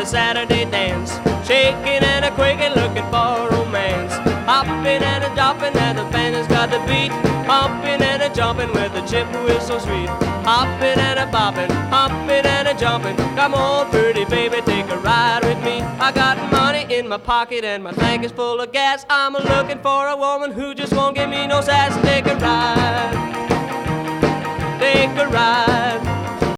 a Saturday dance, shaking and a quaking, looking for romance. Hopping and a jumping, and the band has got the beat. Humping and a jumping with the chip who is so sweet. Hopping and a bopping, humping and a jumping. Come on, pretty baby, take a ride with me. I got money in my pocket and my tank is full of gas. I'm looking for a woman who just won't give me no sass. Take a ride, take a ride.